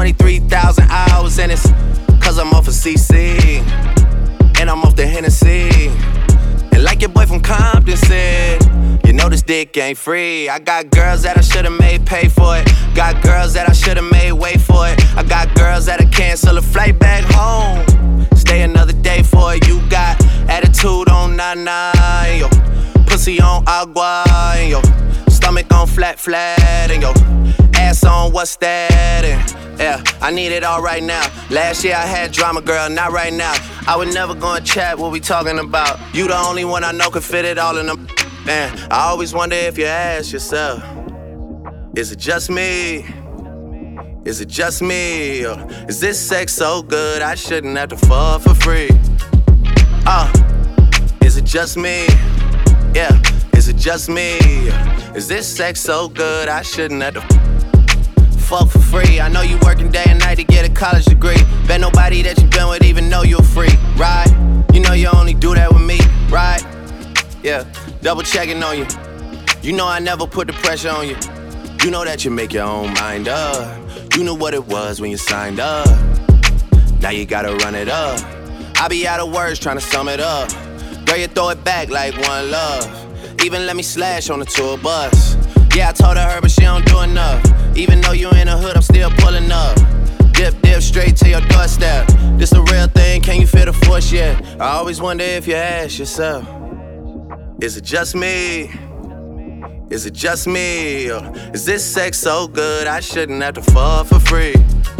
23,000 hours, and it's cause I'm off of CC, and I'm off the Hennessy. And like your boy from Compton said, you know this dick ain't free. I got girls that I should've made pay for it. Got girls that I should've made wait for it. I got girls that'll cancel a flight back home, stay another day for it. You got attitude on nana, and yo pussy on agua, and yo stomach on flat, and yo ass on what's that, and yeah, I need it all right now. Last year I had drama, girl, not right now. I would never go and chat what we talking about. You the only one I know could fit it all in them. Man, I always wonder if you ask yourself, is it just me? Is it just me? Or is this sex so good I shouldn't have to fuck for free? Is it just me? Yeah, is it just me? Is this sex so good I shouldn't have to fuck for free? I know you working day and night to get a college degree. Bet nobody that you been with even know you're free, right? You know you only do that with me, right? Yeah, double checking on you. You know I never put the pressure on you. You know that you make your own mind up. You knew what it was when you signed up. Now you gotta run it up. I be out of words trying to sum it up. Girl, you throw it back like one love. Even let me slash on the tour bus. Yeah, I told her, but she don't do enough. Even though you in the hood, I'm still pulling up. Dip straight to your doorstep. This a real thing, can you feel the force yet? I always wonder if you ask yourself, is it just me? Is it just me? Or is this sex so good I shouldn't have to fuck for free?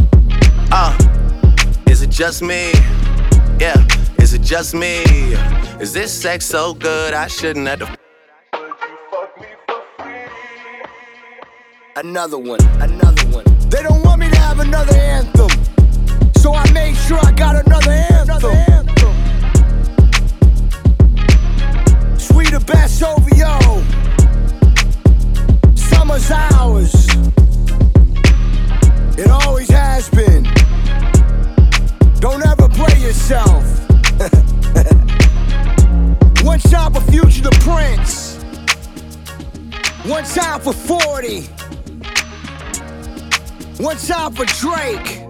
Is it just me? Yeah, is it just me? Is this sex so good I shouldn't have to Another one. They don't want me to have another anthem, so I made sure I got another anthem. Sweeter Bass OVO, summer's ours. It always has been. Don't ever play yourself. One shot for Future the Prince. One time for 40. One time for Drake.